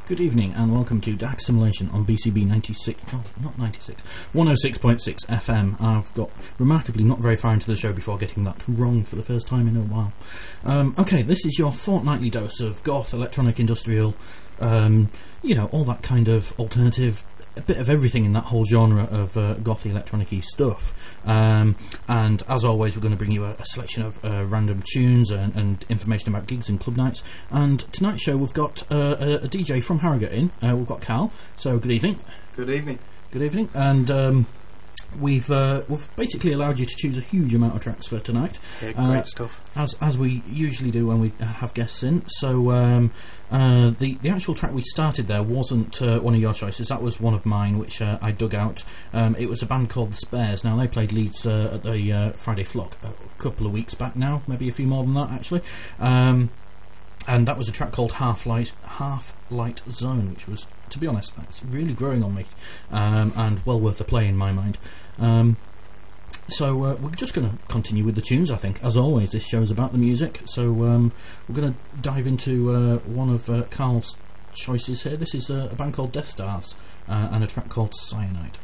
Good evening and welcome to DAC Simulation on BCB 96, no, not 96, 106.6 FM. I've got remarkably not very far into the show before getting that wrong for the first time in a while. Okay, this is your fortnightly dose of goth, electronic, industrial, all that kind of alternative, a bit of everything in that whole genre of gothy, electronic-y stuff. And as always, we're going to bring you a selection of random tunes and information about gigs and club nights. And tonight's show, we've got a DJ from Harrogate in. We've got Cal. So, good evening. Good evening. Good evening. And we've basically allowed you to choose a huge amount of tracks for tonight. Yeah, great stuff. As we usually do when we have guests in. So the actual track we started there wasn't one of your choices. That was one of mine, which I dug out. It was a band called The Spares. Now, they played Leeds at the Friday Flock a couple of weeks back now, maybe a few more than that, actually. And that was a track called Half Light Zone, which was, to be honest, it's really growing on me, and well worth a play in my mind. So we're just going to continue with the tunes, I think. As always, this show's about the music, so we're going to dive into one of Carl's choices here. This is a band called Death Stars, and a track called Cyanide.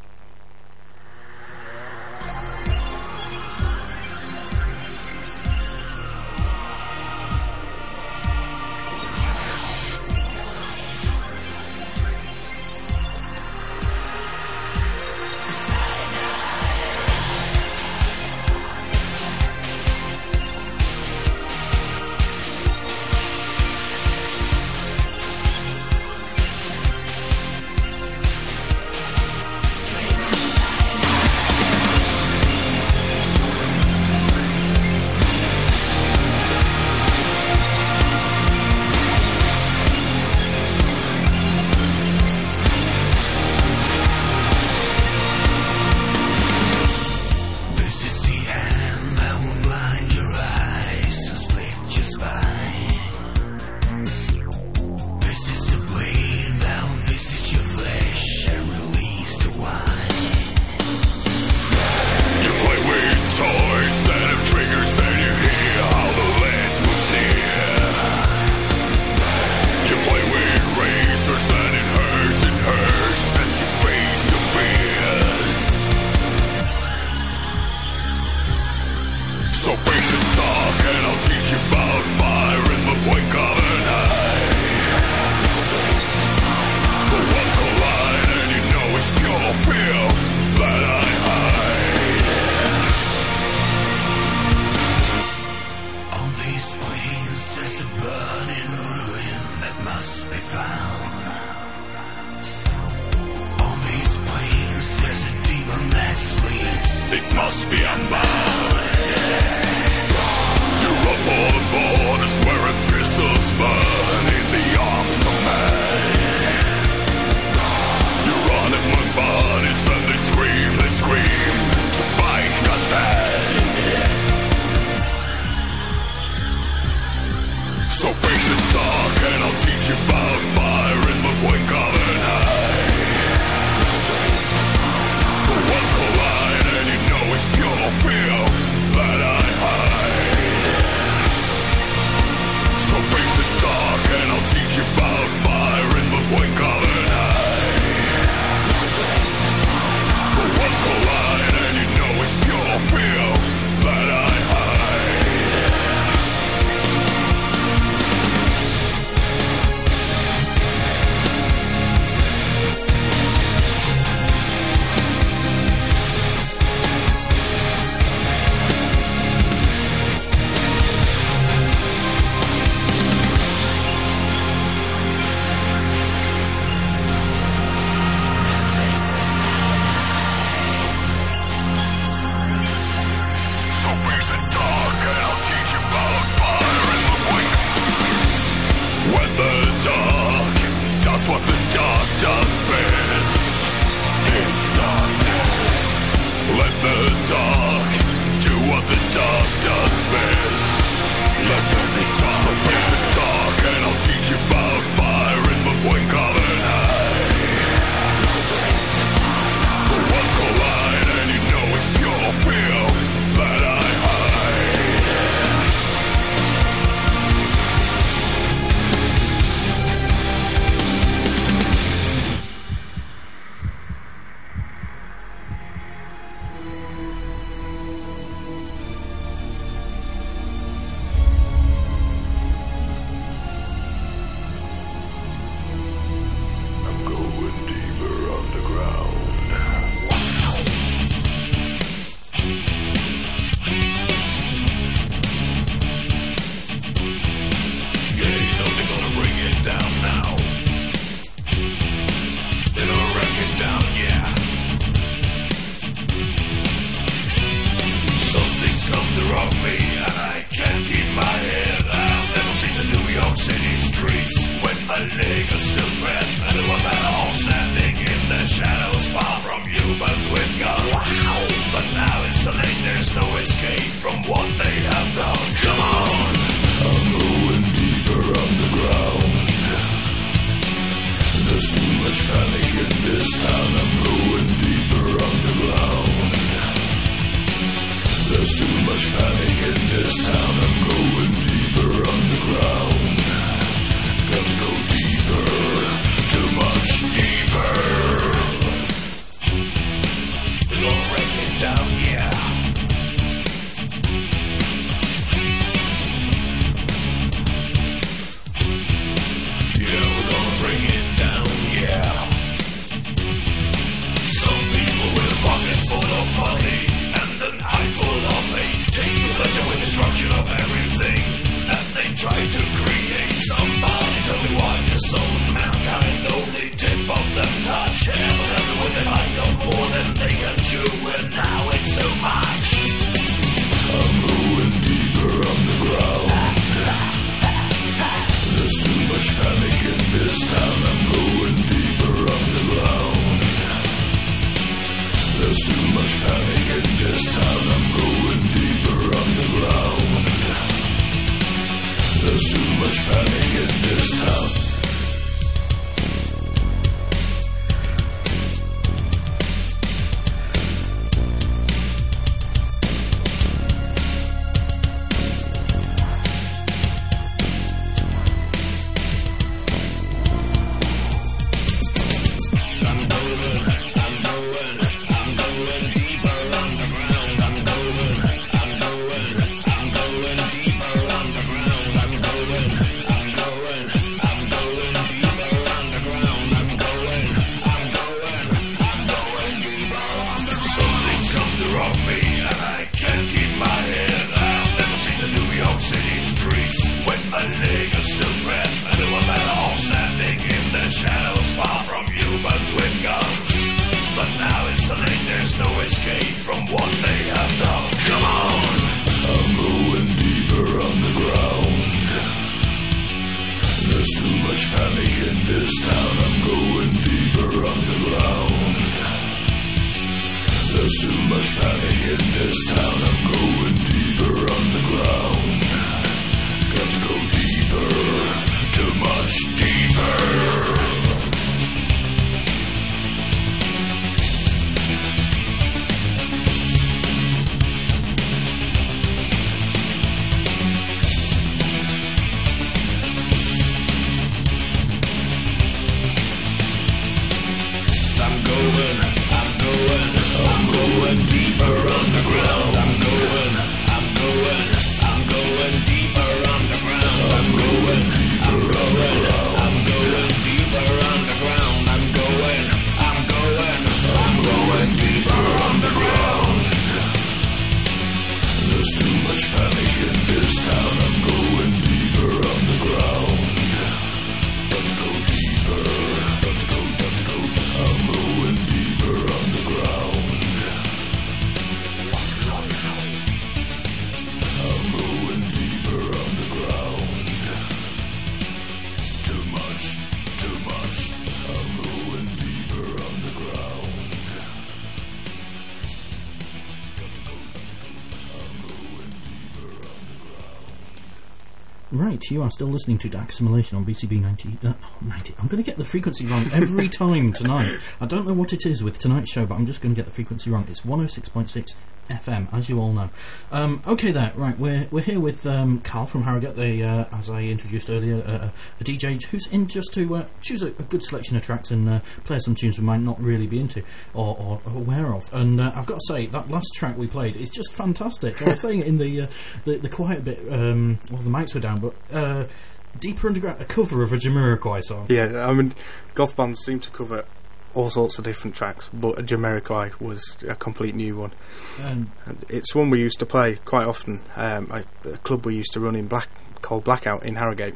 Right, you are still listening to Dark Assimilation on BCB 90. I'm going to get the frequency wrong every time tonight. I don't know what it is with tonight's show, but I'm just going to get the frequency wrong. It's 106.6 FM, as you all know. Okay, there. Right, we're here with Carl from Harrogate, as I introduced earlier, a DJ who's in just to choose a good selection of tracks and play some tunes we might not really be into or aware of. And I've got to say, that last track we played is just fantastic. I was saying it in the quiet bit, the mics were down, but Deeper Underground, a cover of a Jamiroquai song. Yeah, I mean, goth bands seem to cover all sorts of different tracks, but Jamiroquai was a complete new one. And it's one we used to play quite often. A club we used to run in called Blackout in Harrogate.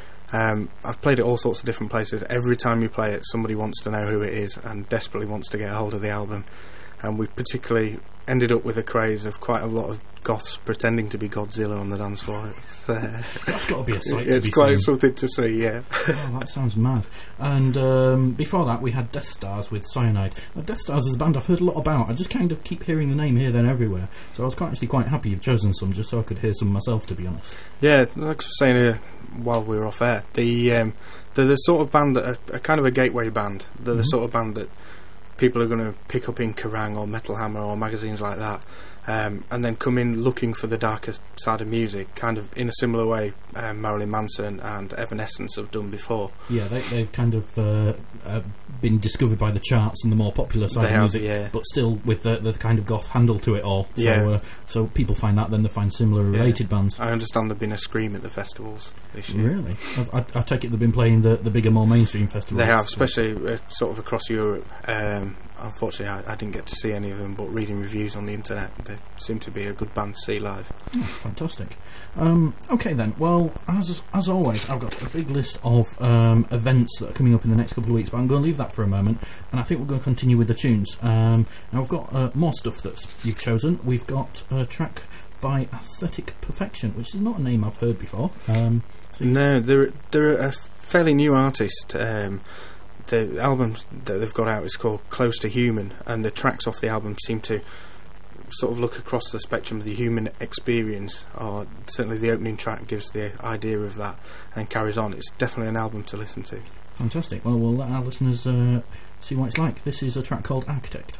I've played it all sorts of different places. Every time you play it, somebody wants to know who it is and desperately wants to get a hold of the album. And we particularly ended up with a craze of quite a lot of goths pretending to be Godzilla on the dance floor. That's got to be a sight to be seen. It's quite something to see, yeah. Oh, that sounds mad. And before that, we had Death Stars with Cyanide. Now, Death Stars is a band I've heard a lot about. I just kind of keep hearing the name here, then everywhere. So I was actually quite happy you've chosen some, just so I could hear some myself, to be honest. Yeah, like I was saying while we were off air, they're the sort of band that are kind of a gateway band. They're the sort of band that people are going to pick up in Kerrang or Metal Hammer or magazines like that, and then come in looking for the darker side of music, kind of in a similar way Marilyn Manson and Evanescence have done before. Yeah, they've kind of been discovered by the charts and the more popular side of music, yeah. But still with the kind of goth handle to it all. So, so people find that, then they find similar related bands. I understand there've been a Scream at the festivals this year. Really? I take it they've been playing the bigger, more mainstream festivals. They have, especially sort of across Europe. Unfortunately, I didn't get to see any of them, but reading reviews on the internet, they seem to be a good band to see live. Oh, fantastic. Okay then, well, as always, I've got a big list of events that are coming up in the next couple of weeks, but I'm going to leave that for a moment, and I think we're going to continue with the tunes. Now, we've got more stuff that you've chosen. We've got a track by Aesthetic Perfection, which is not a name I've heard before. No, they're a fairly new artist. The album that they've got out is called Close to Human, and the tracks off the album seem to sort of look across the spectrum of the human experience, or certainly the opening track gives the idea of that and carries on. It's definitely an album to listen to. Fantastic. Well, we'll let our listeners see what it's like. This is a track called Architect.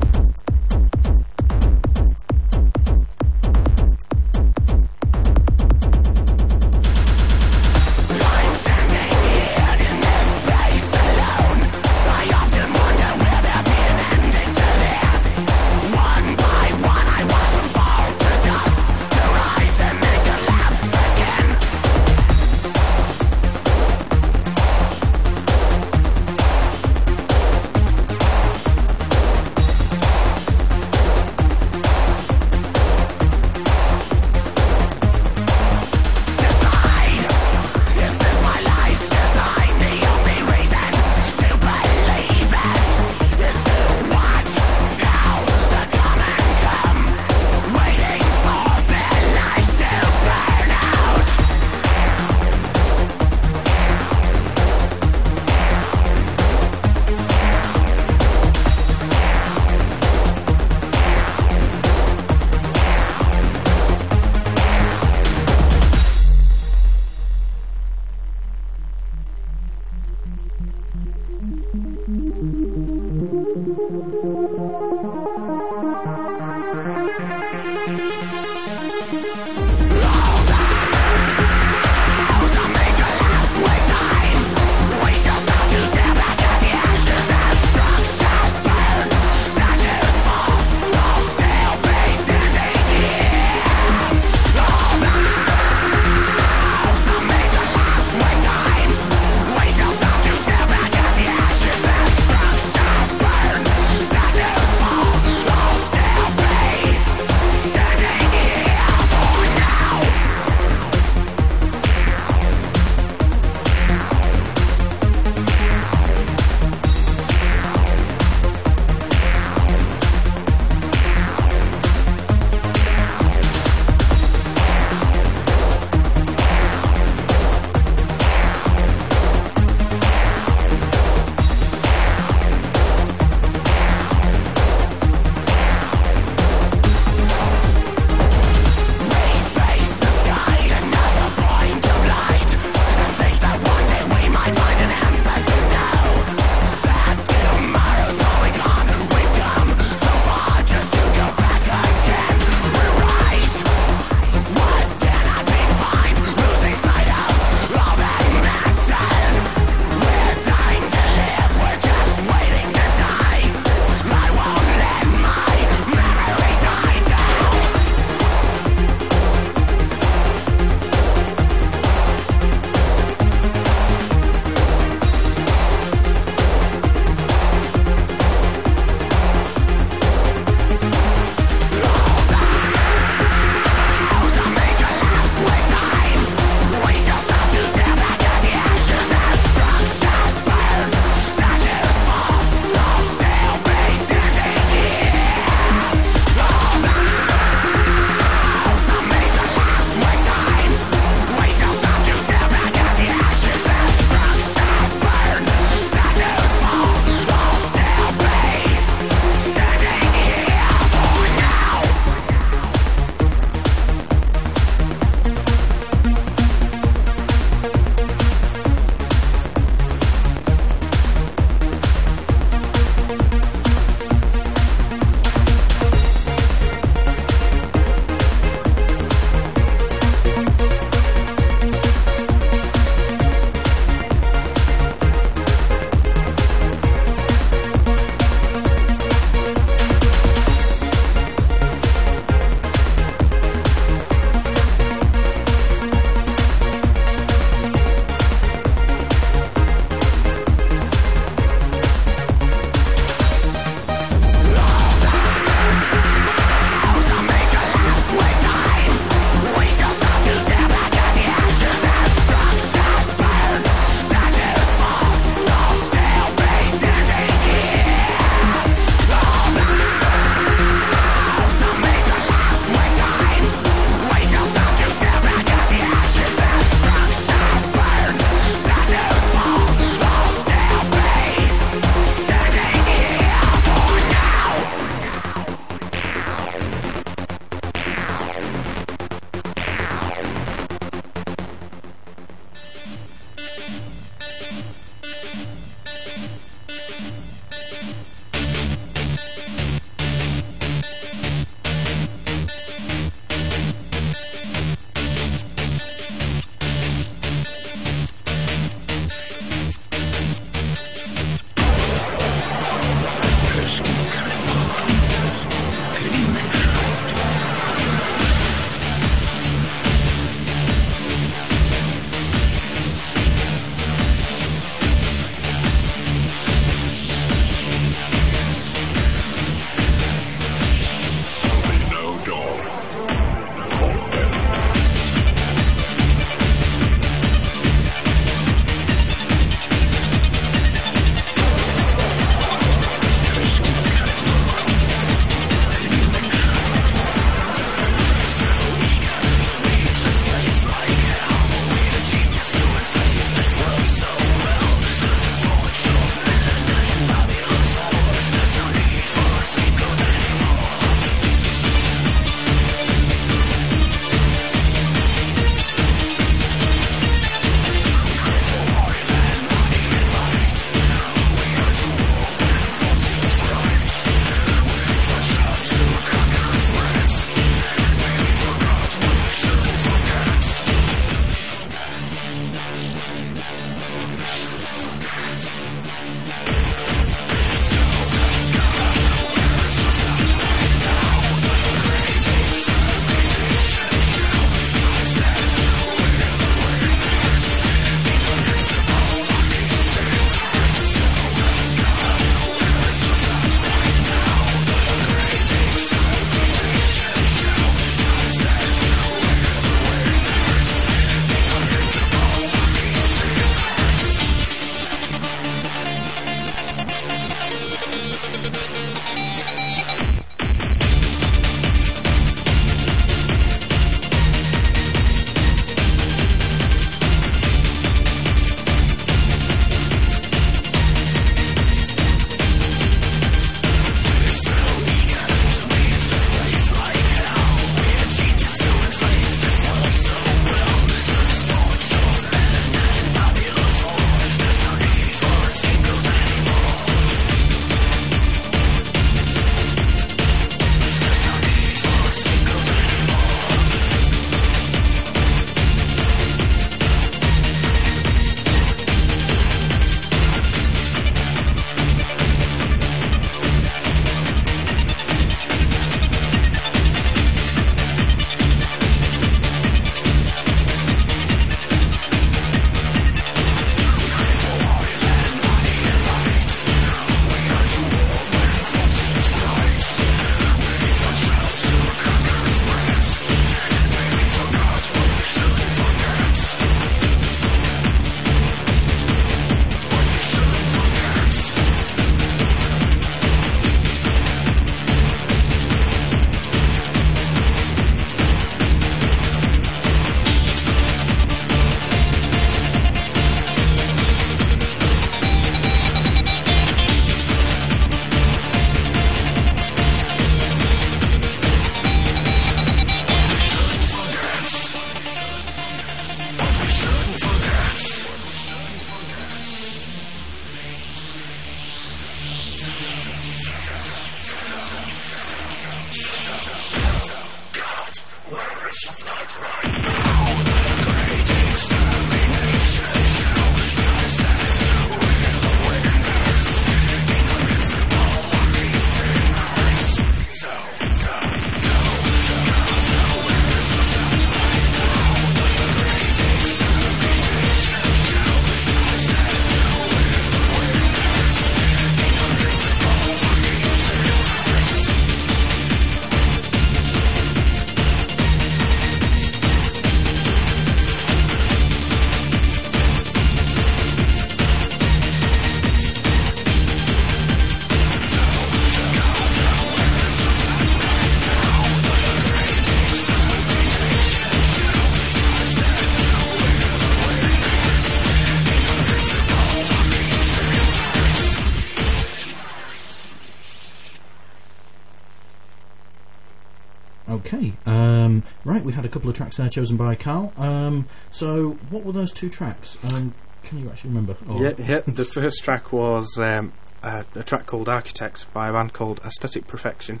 Okay, right, we had a couple of tracks there chosen by Carl. So, what were those two tracks? Can you actually remember? Yeah, the first track was a track called Architect by a band called Aesthetic Perfection.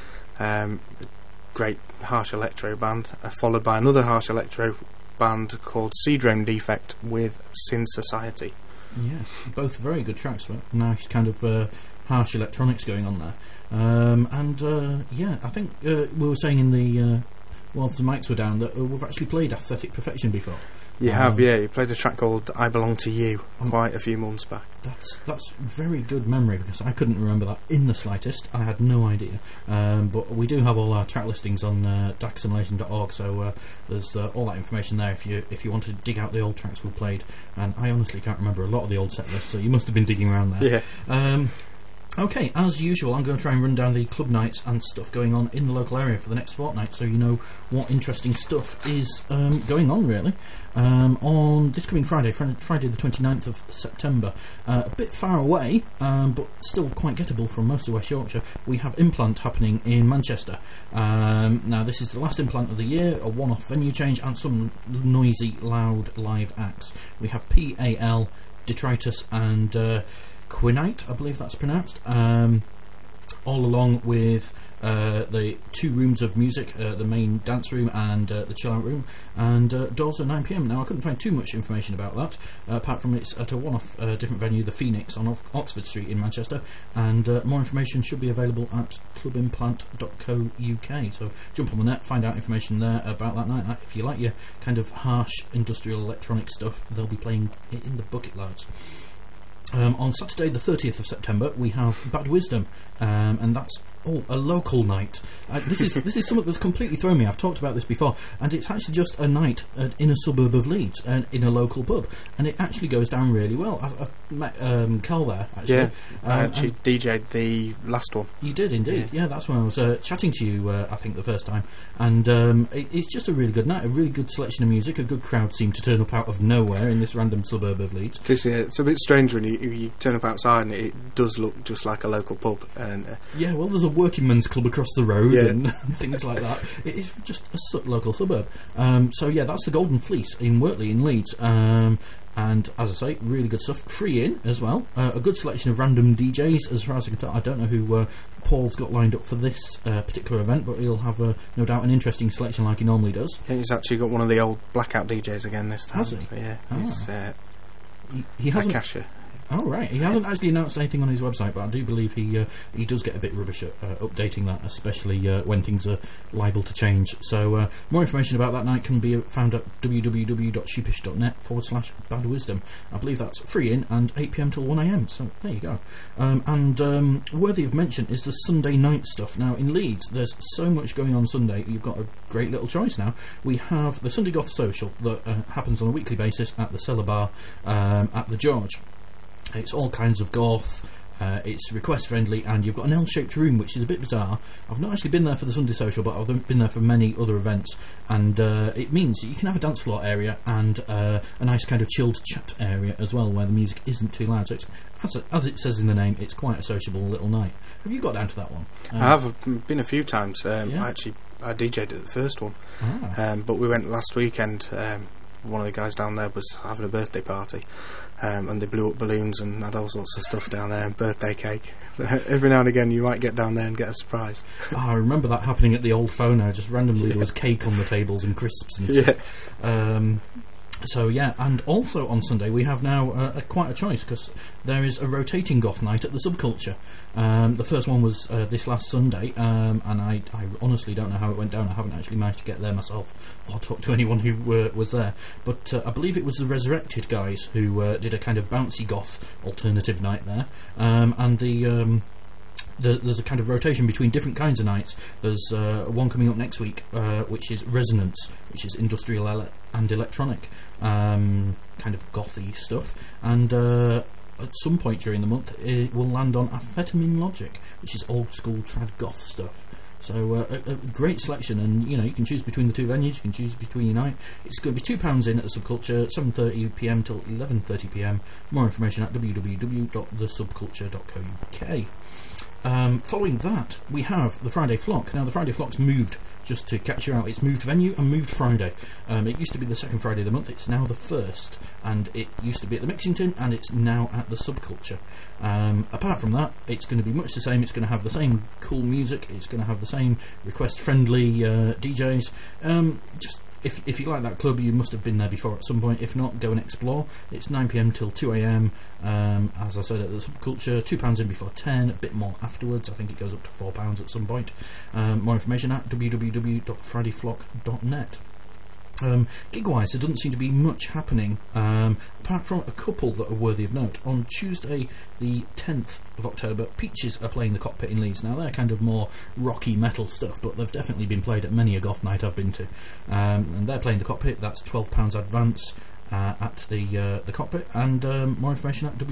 Great harsh electro band, followed by another harsh electro band called Seedrome Defect with Sin Society. Yes, both very good tracks, but nice kind of harsh electronics going on there. Yeah, I think we were saying in the whilst the mics were down that we've actually played Aesthetic Perfection before. You have, yeah. You played a track called I Belong to You quite a few months back. That's very good memory, because I couldn't remember that in the slightest. I had no idea. But we do have all our track listings on darksimulation.org, so there's all that information there if you want to dig out the old tracks we've played. And I honestly can't remember a lot of the old set lists, so you must have been digging around there. Yeah. Okay, as usual, I'm going to try and run down the club nights and stuff going on in the local area for the next fortnight, so you know what interesting stuff is going on, really. On this coming Friday the 29th of September, a bit far away, but still quite gettable from most of West Yorkshire, we have Implant happening in Manchester. Now, this is the last Implant of the year, a one-off venue change, and some noisy, loud live acts. We have PAL, Detritus, and Quinite, I believe that's pronounced, all along with the 2 rooms of music, the main dance room and the chill out room, and doors at 9pm. Now, I couldn't find too much information about that, apart from it's at a one-off different venue, the Phoenix on Oxford Street in Manchester, and more information should be available at clubimplant.co.uk, so jump on the net, find out information there about that night. If you like your kind of harsh industrial electronic stuff, they'll be playing it in the Bucket Loads. On Saturday the 30th of September we have Bad Wisdom, and that's a local night. This is something that's completely thrown me. I've talked about this before, and it's actually just a night in a suburb of Leeds, in a local pub, and it actually goes down really well. I've met Carl there, actually. Yeah, I actually DJ'd the last one. You did indeed, yeah, that's when I was chatting to you, I think, the first time, and it's just a really good night, a really good selection of music. A good crowd seemed to turn up out of nowhere in this random suburb of Leeds. It's a bit strange when you turn up outside and it does look just like a local pub. And yeah, well, there's a working men's club across the road, yeah, and things like that. It is just a local suburb. So yeah, that's the Golden Fleece in Wortley in Leeds. And as I say, really good stuff. Free in as well. A good selection of random DJs, as far as I can tell. I don't know who Paul's got lined up for this particular event, but he'll have no doubt an interesting selection like he normally does. Yeah, he's actually got one of the old Blackout DJs again this time. Has he? Yeah. Oh. He hasn't. Akasha. Oh, right. He hasn't actually announced anything on his website, but I do believe he does get a bit rubbish at updating that, especially when things are liable to change. So more information about that night can be found at www.sheepish.net/badwisdom. I believe that's free in and 8pm till 1am, so there you go. And worthy of mention is the Sunday night stuff. Now, in Leeds, there's so much going on Sunday, you've got a great little choice now. We have the Sunday Goth Social that happens on a weekly basis at the Cellar Bar at the George. It's all kinds of goth, it's request friendly, and you've got an L-shaped room, which is a bit bizarre. I've not actually been there for the Sunday Social, but I've been there for many other events, and it means that you can have a dance floor area and a nice kind of chilled chat area as well, where the music isn't too loud. So it's, as it says in the name, it's quite a sociable little night. Have you got down to that one? I have been a few times. Yeah. I DJ'd at the first one, but we went last weekend one of the guys down there was having a birthday party, and they blew up balloons and had all sorts of stuff down there, and birthday cake. Every now and again you might get down there and get a surprise. I remember that happening at the old Phono. Just randomly there was cake on the tables and crisps and stuff. So yeah, and also on Sunday we have now quite a choice, because there is a rotating goth night at the Subculture. The first one was this last Sunday, and I honestly don't know how it went down. I haven't actually managed to get there myself or talk to anyone who was there, but I believe it was the Resurrected guys who did a kind of bouncy goth alternative night there, and there's a kind of rotation between different kinds of nights. There's one coming up next week, which is Resonance, which is industrial and electronic, kind of gothy stuff. And at some point during the month, it will land on Amphetamine Logic, which is old school trad goth stuff. So a great selection, and you can choose between the two venues. You can choose between your night. It's going to be £2 in at the Subculture, 7:30 PM till 11:30 PM. More information at www.thesubculture.co.uk. Following that, we have the Friday Flock. Now, the Friday Flock's moved, just to catch you out, it's moved venue and moved Friday. It used to be the second Friday of the month, it's now the first, and it used to be at the Mixing Tin, and it's now at the Subculture. Apart from that, it's going to be much the same. It's going to have the same cool music, it's going to have the same request-friendly DJs. Just if you like that club, you must have been there before at some point. If not, go and explore. It's 9 PM till 2 AM. As I said, at the Subculture, £2 in before 10, a bit more afterwards. I think it goes up to £4 at some point. More information at www.fridayflock.net. Gig-wise, there doesn't seem to be much happening, apart from a couple that are worthy of note. On Tuesday, the 10th of October, Peaches are playing the Cockpit in Leeds. Now, they're kind of more rocky metal stuff, but they've definitely been played at many a goth night I've been to. And they're playing the Cockpit. That's £12 advance at the Cockpit, and more information at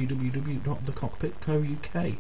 www.thecockpit.co.uk.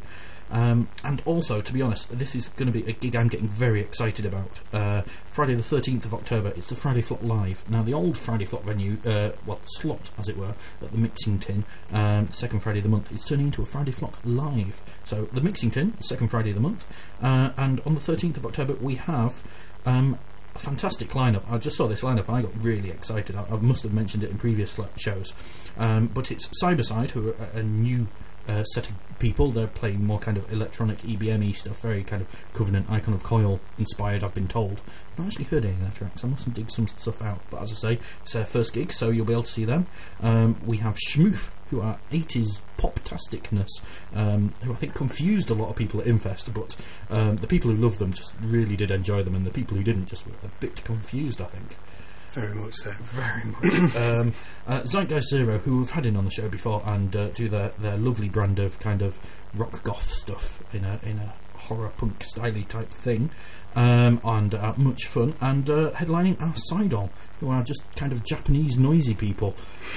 And also, to be honest, this is going to be a gig I'm getting very excited about. Friday the 13th of October, it's the Friday Flock Live. Now, the old Friday Flock venue, slot, as it were, at the Mixing Tin, the second Friday of the month, is turning into a Friday Flock Live. So, the Mixing Tin, second Friday of the month, and on the 13th of October, we have a fantastic lineup. I just saw this lineup and I got really excited. I must have mentioned it in previous shows. But it's Cyberside, who are a new set of people. They're playing more kind of electronic EBM-y stuff, very kind of Covenant, Icon of Coil inspired, I've been told. I've not actually heard any of their tracks. I must dig some stuff out, but as I say, it's their first gig, so you'll be able to see them. We have Schmoof, who are 80s pop-tasticness, who I think confused a lot of people at Infest, but the people who loved them just really did enjoy them, and the people who didn't just were a bit confused, I think. Very much so. Very much. Zeitgeist Zero, who we've had in on the show before, and do their lovely brand of kind of rock goth stuff in a horror punk styly type thing, and much fun. And headlining are Sidol, who are just kind of Japanese noisy people.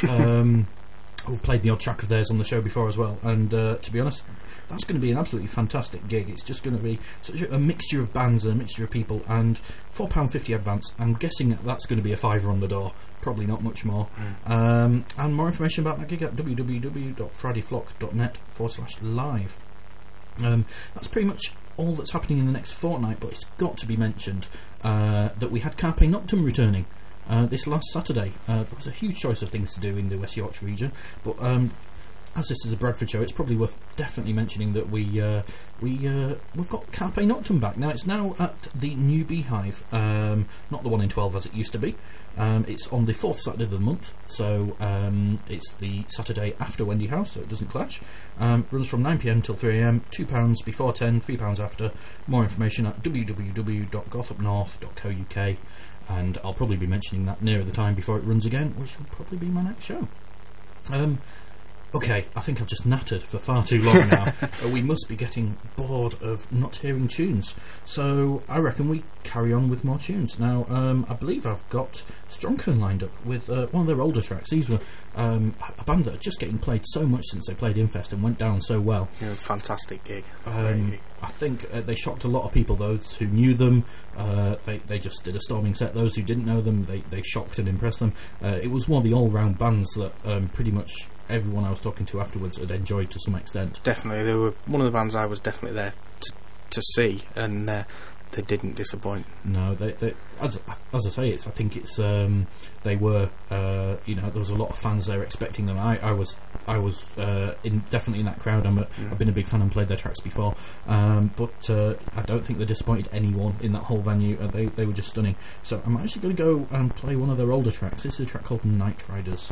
Who've played the odd track of theirs on the show before as well, and to be honest, that's going to be an absolutely fantastic gig. It's just going to be such a mixture of bands and a mixture of people, and £4.50 advance. I'm guessing that's going to be a £5 on the door, probably not much more. And more information about that gig at www.fridayflock.net/live. That's pretty much all that's happening in the next fortnight, but it's got to be mentioned that we had Carpe Noctem returning this last Saturday. There was a huge choice of things to do in the West Yorkshire region, but as this is a Bradford show, it's probably worth definitely mentioning that we've got Carpe Noctem back. Now, it's now at the new Beehive, not the one in 12 as it used to be. It's on the 4th Saturday of the month, so it's the Saturday after Wendy House, so it doesn't clash. Runs from 9 PM till 3 AM, £2 before 10, £3 after. More information at www.gothupnorth.co.uk, and I'll probably be mentioning that nearer the time before it runs again, which will probably be my next show. Okay, I think I've just nattered for far too long now. We must be getting bored of not hearing tunes, so I reckon we carry on with more tunes. Now, I believe I've got Strongkern lined up with one of their older tracks. These were a band that are just getting played so much since they played Infest and went down so well. Yeah, fantastic gig. I think they shocked a lot of people, those who knew them. They just did a storming set. Those who didn't know them, they shocked and impressed them. It was one of the all-round bands that pretty much everyone I was talking to afterwards had enjoyed to some extent. Definitely, they were one of the bands I was definitely there to see, and they didn't disappoint. No, they as I say, I think it's they were there was a lot of fans there expecting them. I was definitely in that crowd. I've been a big fan and played their tracks before, but I don't think they disappointed anyone in that whole venue. They were just stunning. So I'm actually going to go and play one of their older tracks. This is a track called Night Riders.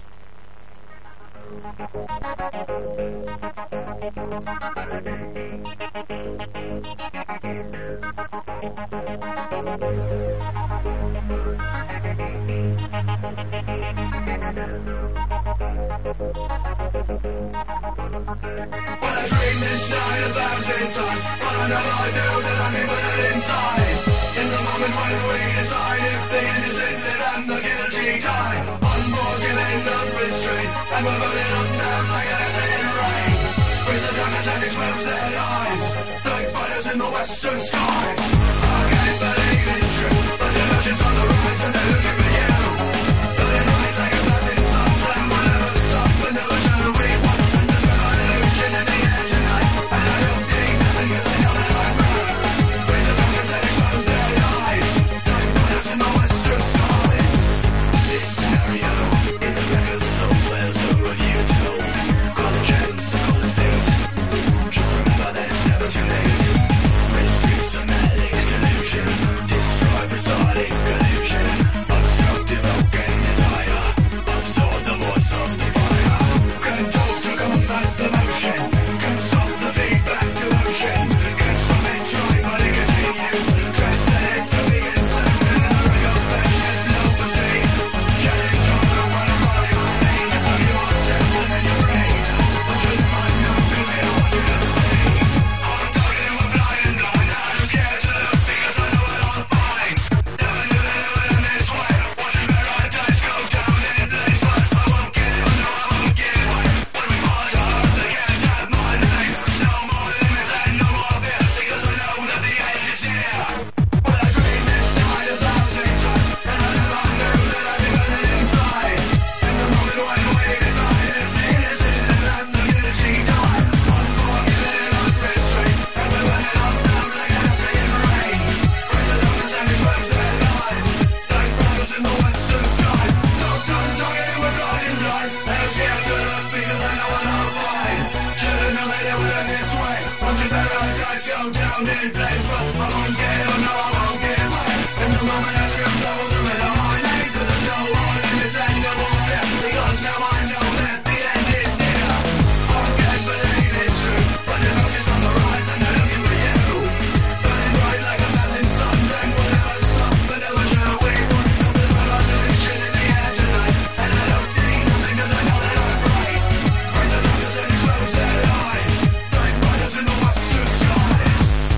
Well, I dreamed this night 1,000 times, but I never knew that I'm even inside. In the moment when we decide if the innocent live and the guilty die, unforgiving, unrestrained, and we're burning up down like an acid rain. Raise the darkness and expose their lies, like fighters in the western skies. I can't believe it's true, but the legends on the rise and they're looking for you. Burning bright like 1,000 suns, and we'll never stop until the shadow we want. And there's revolution in the air tonight, and I don't need nothing 'cause I know that I'm right. Raise the darkness and expose their lies, like fighters in the western skies. This scenario in the record songs where some of you told. Call it trends, call it things. Just remember that it's never too late. Mystery, somatic delusion, destroy prosodic collusion, obstructive open desire, absorb the voice of the fire. Control to combat the motion, can stop the feedback to ocean, can stop it, try but it continues, transcend it to be insane, and a recognition, no perceive. Getting stronger when I'm running on pain, it's like you are steps in your brain. I couldn't find no cause they don't want you to see. I'm talking with blind eye, I'm scared to look because I know what I'll find. Never knew that it would end this way. Watching paradise go down in flames, but I won't give, I know I won't give way. When we march on, they can't have my name. No more limits and no more fear, because I know that the end is near. Well, I dreamed this night 1,000 times, and I never knew that I'd be burning inside. In the moment when we decide if the innocent live and the guilty die, unforgiving and unrestrained, and we're burning up down like an acid rain. Raise the darkness and expose their lies, like brothers in the western sky. Look, I'm talking with blind, and I'm scared to look because I know what I'll find. Should've known that it would end this way. Watching paradise go down in flames, but I won't give, oh no I won't give way. In the moment I triumph, doubles are in my name, 'cause there's no more limits and no more fear, because now I know that the end is near. I can't believe it's true, but the emotions on the rise and they're looking for you. Burning bright like 1,000 suns, and we'll never stop until the shadow we want. There's revolution in the air tonight, and I don't need nothing 'cause I know that I'm right. Raise the darkness and expose their lies, like fighters in the western skies.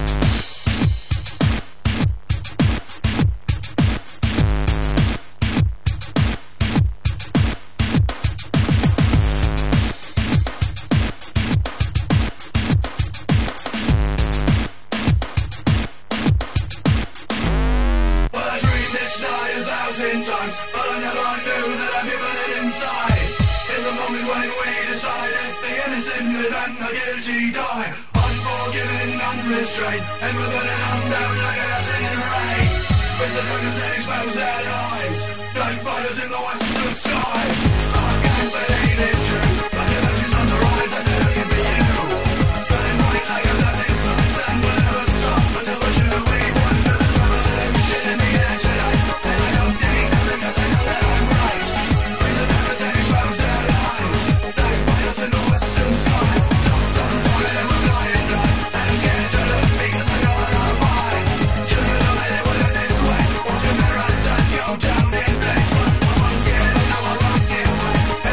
Well, I dreamed this night 1,000 times, but I never knew that I'd be burning inside. In the moment when we decide if the innocent live and the guilty die, unforgiving, unrestrained, and we're burning them down like an acid rain. With the darkness that expose their lies, like fighters in the western skies. I can't believe it's true, but the legends on the rise and they're looking for you. Burning bright like 1,000 suns, and we'll never stop until the shadow we want. There's revolution in the air tonight, and I don't need nothing 'cause I know that I'm right. Raise the darkness and expose their lies, like fighters in the western skies. I'm talking with blind eye, and I'm scared to look because I know what I'll find. Should've known that it would end this way. Watching paradise go down in flames, but I won't give, no I won't give way.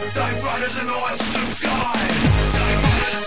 Night riders in the western skies.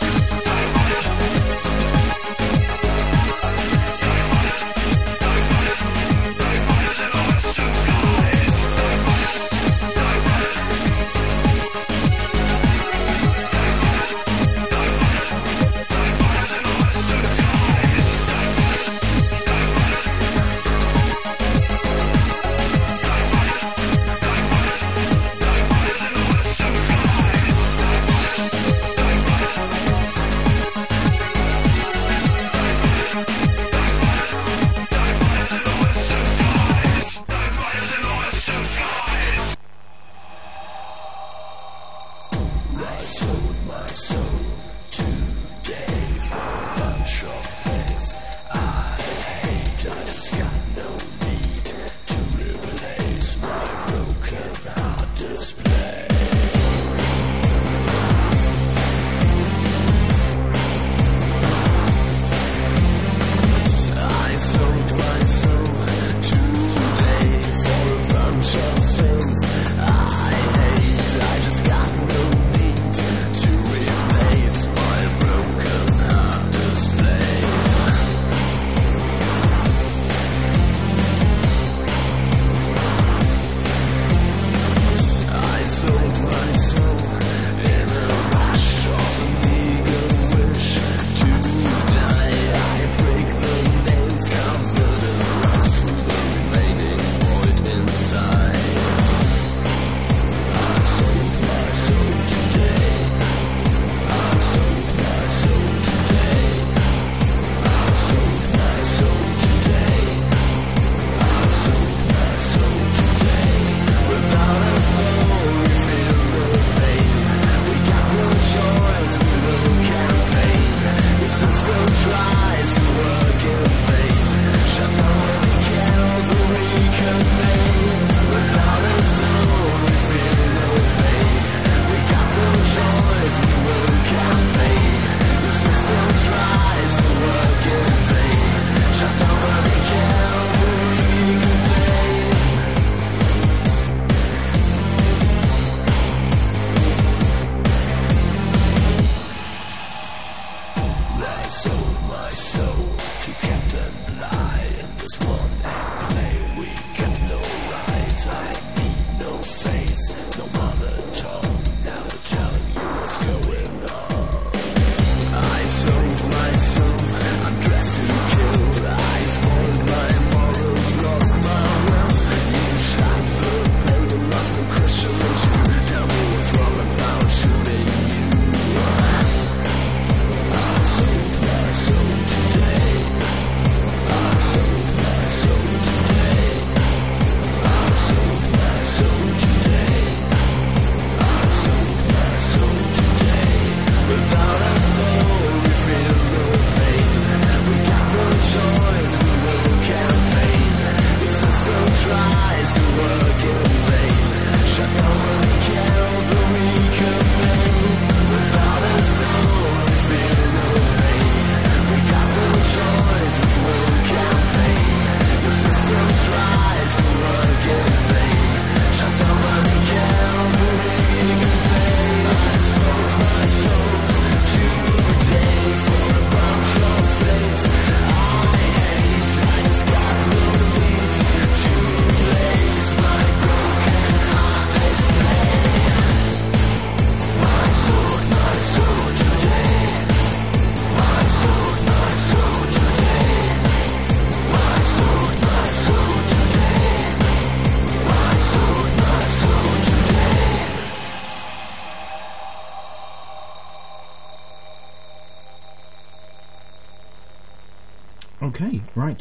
Okay, right.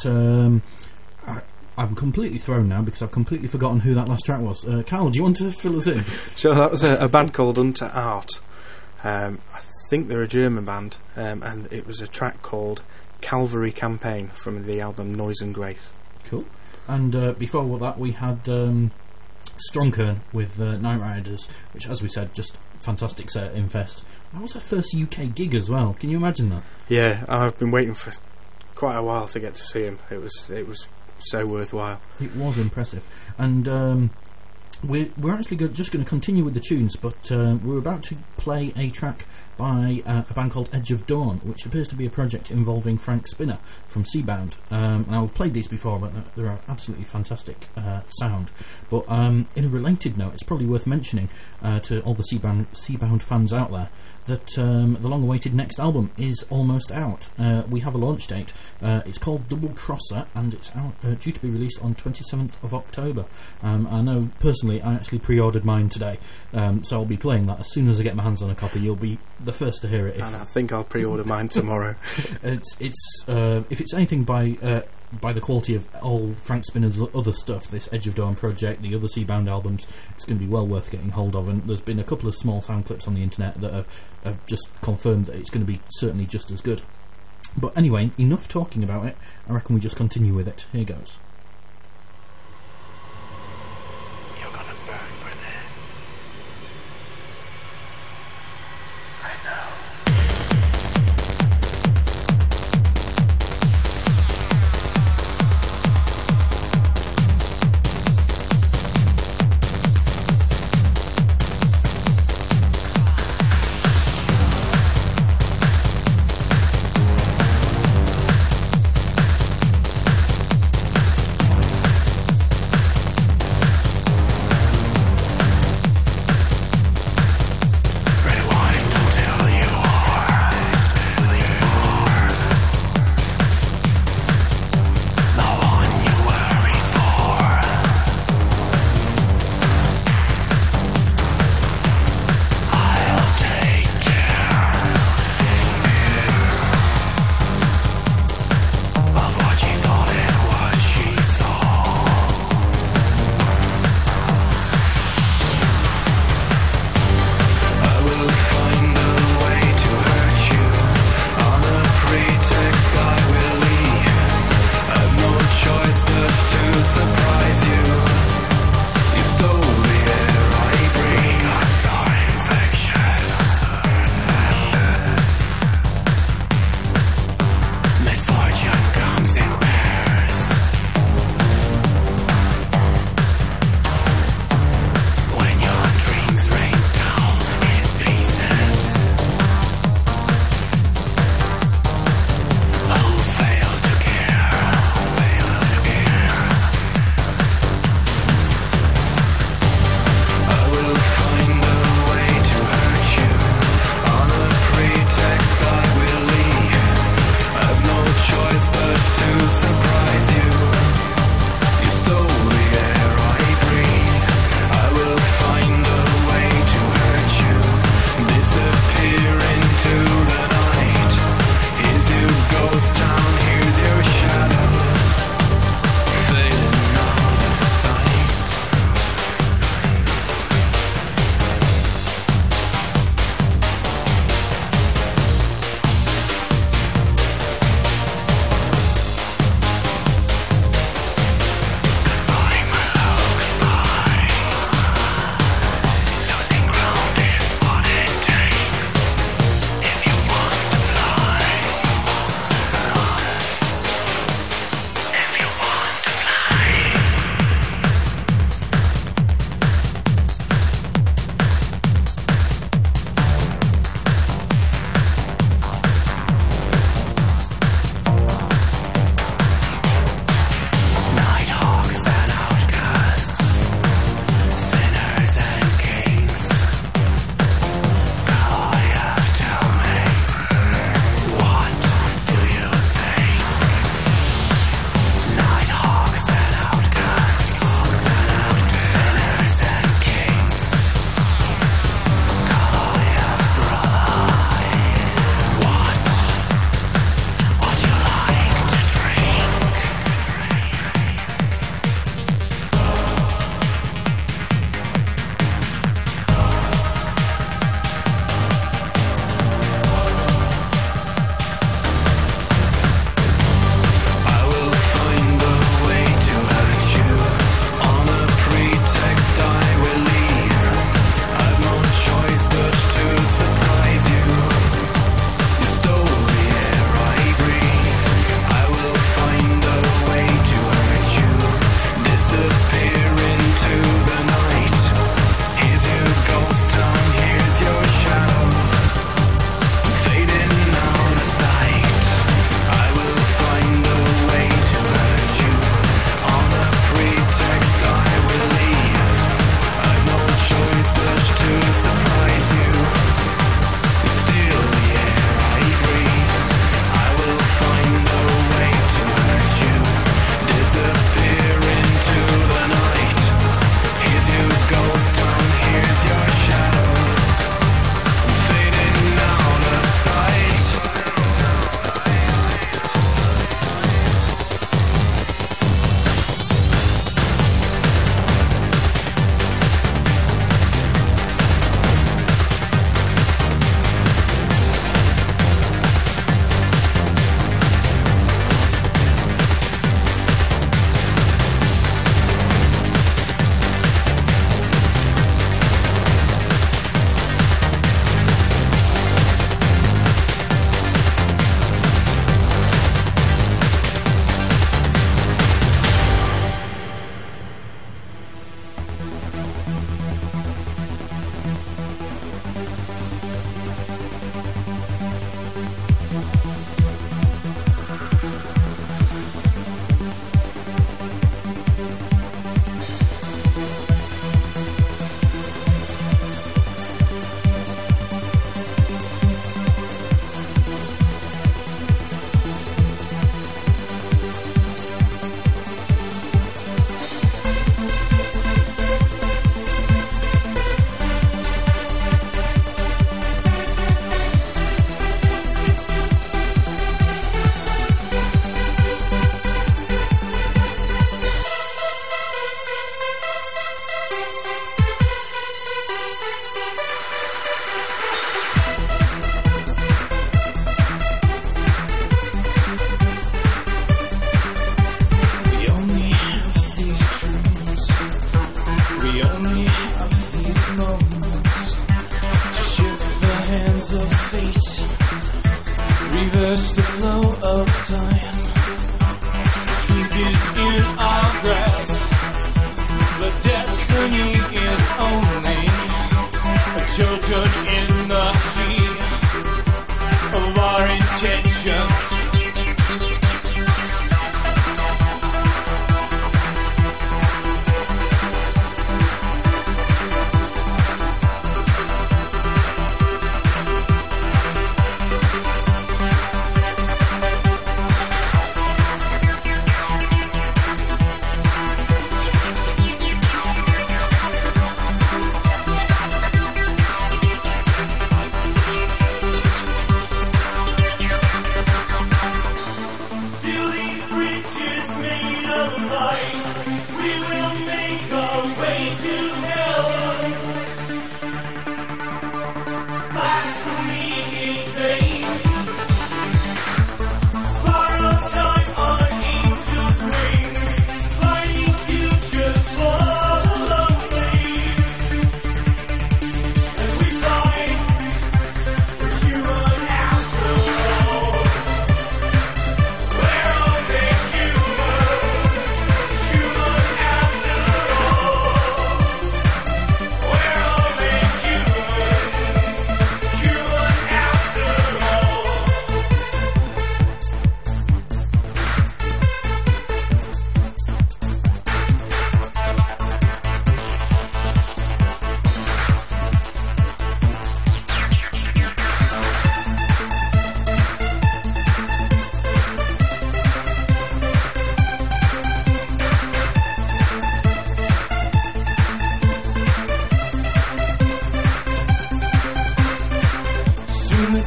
I'm completely thrown now because I've completely forgotten who that last track was. Carl, do you want to fill us in? Sure, that was a band called Unter Art. I think they're a German band, and it was a track called Calvary Campaign from the album Noise and Grace. Cool. And before that we had Strongkern with Night Riders, which, as we said, just fantastic set in Fest. That was their first UK gig as well. Can you imagine that? Yeah, I've been waiting for quite a while to get to see him. It was so worthwhile. It was impressive. And we're actually just going to continue with the tunes, but we're about to play a track by a band called Edge of Dawn, which appears to be a project involving Frank Spinner from Seabound. Now, I've played these before, but they're absolutely fantastic sound. But in a related note, it's probably worth mentioning to all the Seabound fans out there that the long-awaited next album is almost out. We have a launch date. It's called Double Crosser, and it's out, due to be released on 27th of October. I know, personally, I actually pre-ordered mine today, so I'll be playing that as soon as I get my hands on a copy. You'll be the first to hear it. And I think I'll pre-order mine tomorrow. If it's anything by the quality of all Frank Spinner's other stuff, this Edge of Dawn project, the other Seabound albums, it's going to be well worth getting hold of. And there's been a couple of small sound clips on the internet that have just confirmed that it's going to be certainly just as good. But anyway, enough talking about it. I reckon we just continue with it. Here goes. You're gonna burn for this. I know.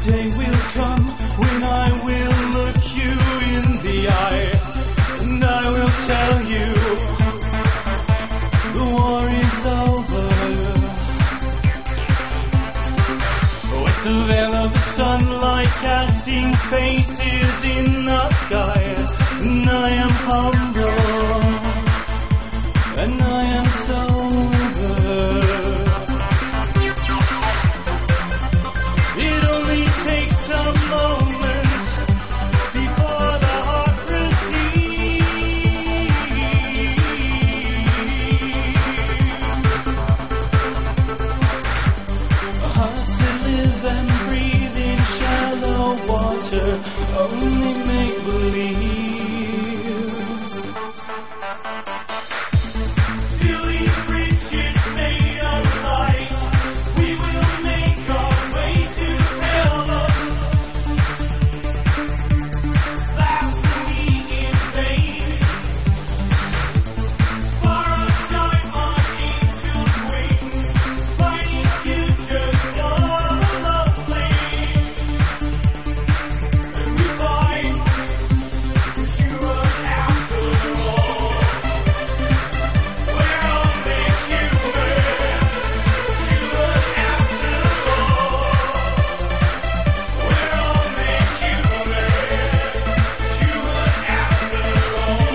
day will come when I will look you in the eye, and I will tell you the war is over. With the veil of the sunlight casting faces in the sky, and I am humble, and I am sober. It only takes some moments before the heart receives. Hearts that live and breathe in shallow water only make believe. Feeling bridges made of light, we will make our way to heaven. Blasphemy in vain. Borrowed time on angels' wings, finding futures for the lovely. And we find Yeshua after all. We're only human. Yeshua after all. We're only human. Yeshua after all.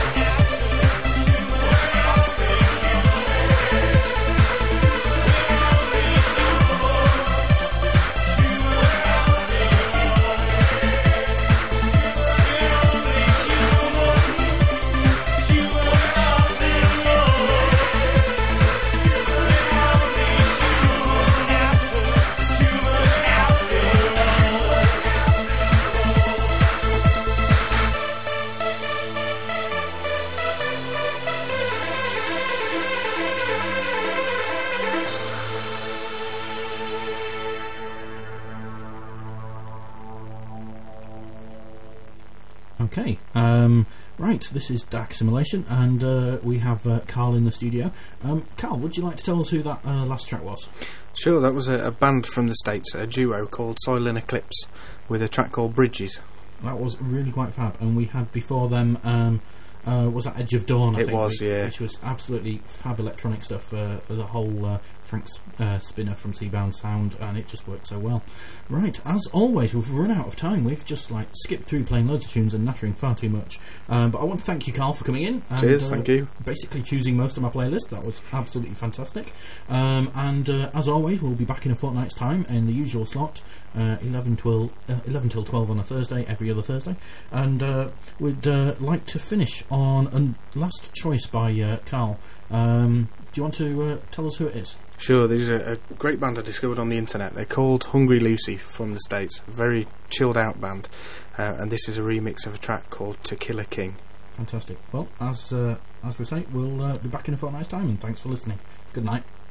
Okay, right, this is Dark Simulation, and we have Carl in the studio. Carl, would you like to tell us who that last track was? Sure, that was a band from the States, a duo called Silent Eclipse, with a track called Bridges. That was really quite fab, and we had before them, was that Edge of Dawn, I think? It was, yeah. Which was absolutely fab electronic stuff, the whole Frank Spinner from Seabound sound, and it just worked so well. Right, as always, we've run out of time. We've just skipped through playing loads of tunes and nattering far too much. But I want to thank you, Carl, for coming in. And, cheers, thank you. Basically choosing most of my playlist. That was absolutely fantastic. And as always, we'll be back in a fortnight's time in the usual slot, 11 till 12 on a Thursday, every other Thursday. And we'd like to finish on a last choice by Carl. Do you want to tell us who it is? Sure, there's a great band I discovered on the internet. They're called Hungry Lucy from the States. A very chilled out band. And this is a remix of a track called To Kill a King. Fantastic. Well, as we say, we'll be back in a fortnight's time, and thanks for listening. Good night.